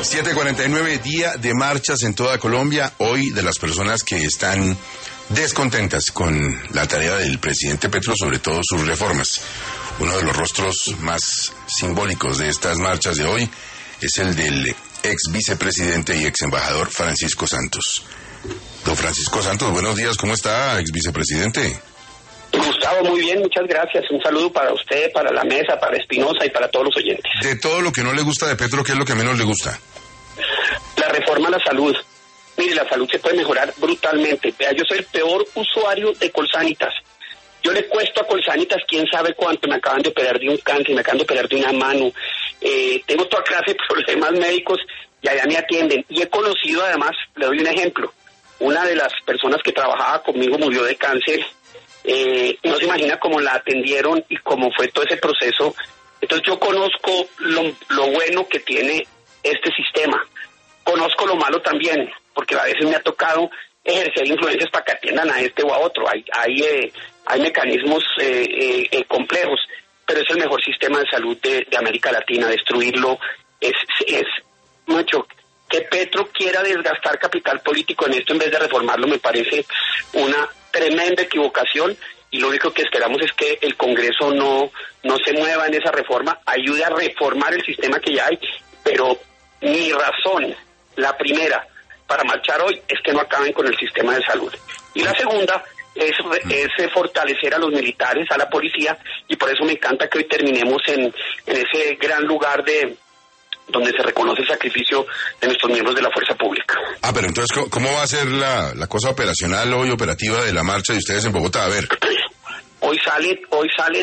7:49, día de marchas en toda Colombia. Hoy, de las personas que están descontentas con la tarea del presidente Petro, sobre todo sus reformas. Uno de los rostros más simbólicos de estas marchas de hoy es el del ex vicepresidente y ex embajador Francisco Santos. Don Francisco Santos, buenos días, ¿cómo está, ex vicepresidente? Gustavo, muy bien, muchas gracias. Un saludo para usted, para la mesa, para Espinosa y para todos los oyentes. De todo lo que no le gusta de Petro, ¿qué es lo que menos le gusta? La reforma a la salud. Mire, la salud se puede mejorar brutalmente. Vea, yo soy el peor usuario de Colsanitas. Yo le cuesto a Colsanitas quién sabe cuánto. Me acaban de operar de un cáncer, me acaban de operar de una mano. Tengo toda clase de problemas médicos y allá me atienden. Y he conocido, además, le doy un ejemplo. Una de las personas que trabajaba conmigo murió de cáncer. No se imagina cómo la atendieron y cómo fue todo ese proceso. Entonces yo conozco lo bueno que tiene este sistema. Conozco lo malo también, porque a veces me ha tocado ejercer influencias para que atiendan a este o a otro. Hay mecanismos complejos, pero es el mejor sistema de salud de América Latina. Destruirlo es mucho. Que Petro quiera desgastar capital político en esto en vez de reformarlo me parece una tremenda equivocación, y lo único que esperamos es que el Congreso no se mueva en esa reforma, ayude a reformar el sistema que ya hay, pero mi razón, la primera, para marchar hoy es que no acaben con el sistema de salud. Y la segunda es fortalecer a los militares, a la policía, y por eso me encanta que hoy terminemos en ese gran lugar donde se reconoce el sacrificio de nuestros miembros de la fuerza pública. Pero entonces, ¿cómo va a ser la cosa operacional hoy, operativa de la marcha de ustedes en Bogotá? A ver. Hoy sale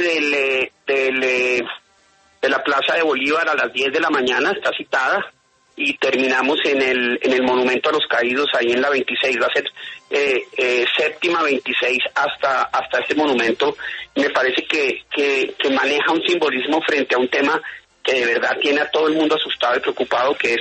de la Plaza de Bolívar a las 10 de la mañana, está citada, y terminamos en el Monumento a los Caídos, ahí en la 26, va a ser séptima 26 hasta este monumento. Me parece que maneja un simbolismo frente a un tema que de verdad tiene a todo el mundo asustado y preocupado, que es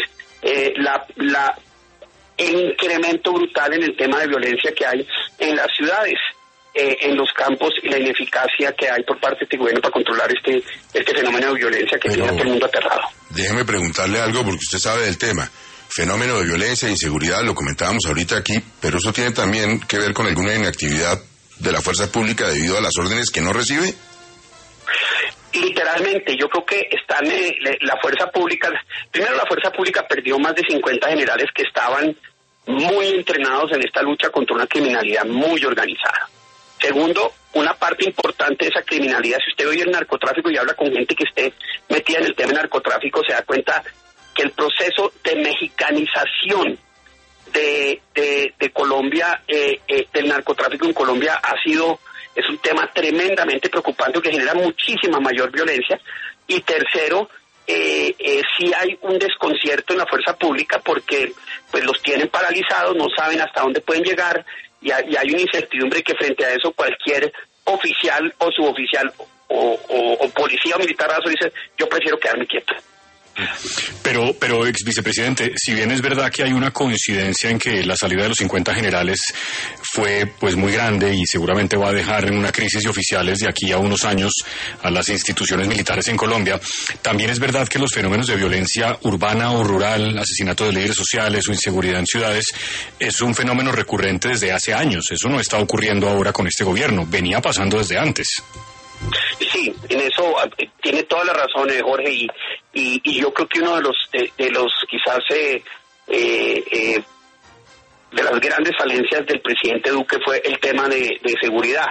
el incremento brutal en el tema de violencia que hay en las ciudades, en los campos, y la ineficacia que hay por parte de este gobierno para controlar este fenómeno de violencia que tiene a todo el mundo aterrado. Déjeme preguntarle algo, porque usted sabe del tema. Fenómeno de violencia e inseguridad, lo comentábamos ahorita aquí, pero eso tiene también que ver con alguna inactividad de la fuerza pública debido a las órdenes que no recibe. Literalmente, yo creo que están la fuerza pública. Primero, la fuerza pública perdió más de 50 generales que estaban muy entrenados en esta lucha contra una criminalidad muy organizada. Segundo, una parte importante de esa criminalidad, si usted oye el narcotráfico y habla con gente que esté metida en el tema del narcotráfico, se da cuenta que el proceso de mexicanización de Colombia, del narcotráfico en Colombia es un tema tremendamente preocupante que genera muchísima mayor violencia. Y tercero, sí hay un desconcierto en la fuerza pública porque pues los tienen paralizados, no saben hasta dónde pueden llegar, y hay una incertidumbre que frente a eso cualquier oficial o suboficial o policía o militar dice: yo prefiero quedarme quieto. Pero ex vicepresidente, si bien es verdad que hay una coincidencia en que la salida de los 50 generales fue pues muy grande y seguramente va a dejar en una crisis de oficiales de aquí a unos años a las instituciones militares en Colombia, también es verdad que los fenómenos de violencia urbana o rural, asesinato de líderes sociales o inseguridad en ciudades, es un fenómeno recurrente desde hace años. Eso no está ocurriendo ahora con este gobierno, venía pasando desde antes. Sí, en eso tiene toda la razón, Jorge, y yo creo que uno de los quizás de las grandes falencias del presidente Duque fue el tema de seguridad.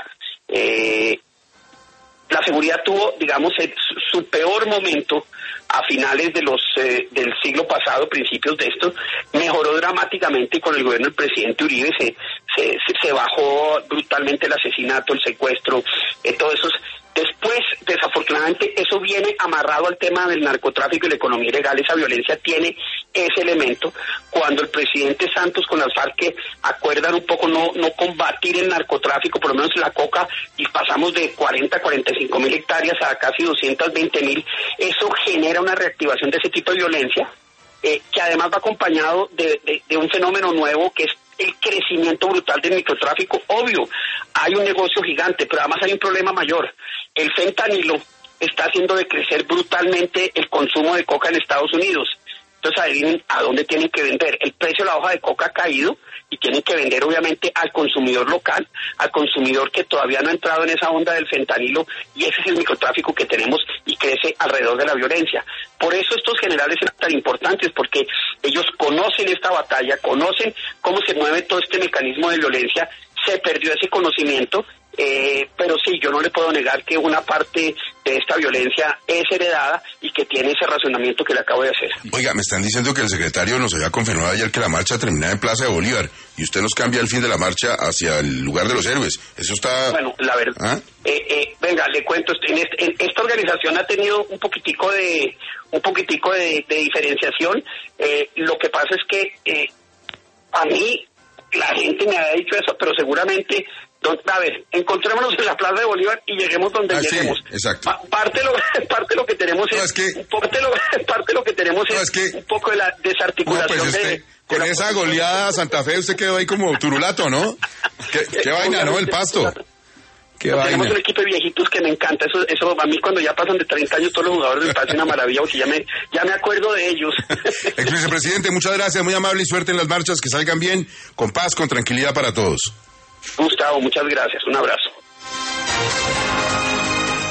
La seguridad tuvo, digamos, su peor momento a finales del siglo pasado, principios de esto. Mejoró dramáticamente con el gobierno del presidente Uribe, se bajó brutalmente el asesinato, el secuestro, todo eso. Después, desafortunadamente, eso viene amarrado al tema del narcotráfico y la economía ilegal. Esa violencia tiene ese elemento. Cuando el presidente Santos con las FARC acuerdan un poco no combatir el narcotráfico, por lo menos la coca, y pasamos de 40 a 45 mil hectáreas a casi 220 mil, eso genera una reactivación de ese tipo de violencia, que además va acompañado de un fenómeno nuevo que es el crecimiento brutal del microtráfico. Obvio, hay un negocio gigante, pero además hay un problema mayor. El fentanilo está haciendo decrecer brutalmente el consumo de coca en Estados Unidos. Entonces adivinen a dónde tienen que vender. El precio de la hoja de coca ha caído y tienen que vender obviamente al consumidor local, al consumidor que todavía no ha entrado en esa onda del fentanilo, y ese es el microtráfico que tenemos y crece alrededor de la violencia. Por eso estos generales son tan importantes, porque ellos conocen esta batalla, conocen cómo se mueve todo este mecanismo de violencia. Se perdió ese conocimiento, pero sí, yo no le puedo negar que una parte de esta violencia es heredada y que tiene ese razonamiento que le acabo de hacer. Oiga, me están diciendo que el secretario nos había confirmado ayer que la marcha terminaba en Plaza de Bolívar y usted nos cambia el fin de la marcha hacia el lugar de los héroes. Eso está... Bueno, la verdad... ¿Ah? Venga, le cuento, esta organización ha tenido un poquitico de diferenciación. Lo que pasa es que a mí la gente me ha dicho eso, pero seguramente... A ver, encontrémonos en la Plaza de Bolívar y lleguemos donde lleguemos. Sí, exacto. Parte de lo que tenemos es un poco de la desarticulación con esa goleada Santa Fe usted quedó ahí como turulato, ¿no? ¿Qué vaina, no? El Pasto. Tenemos un equipo de viejitos que me encanta. Eso a mí cuando ya pasan de 30 años todos los jugadores me parece una maravilla, porque ya me acuerdo de ellos. Ex vicepresidente, muchas gracias, muy amable y suerte en las marchas, que salgan bien, con paz, con tranquilidad para todos. Gustavo, muchas gracias. Un abrazo.